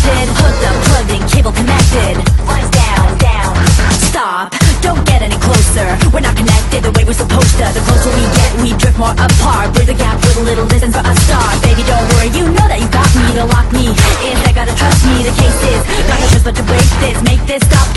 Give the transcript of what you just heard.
disconnected. Hooked up, plugged in, cable connected. Lights down, down. Stop, don't get any closer. We're not connected the way we're supposed to. The closer we get, we drift more apart. Bridge the gap with a little distance for a start. Baby, don't worry, you know that you got me. To lock me in, they gotta trust me. The case is, not a choice but to break this. Make this stop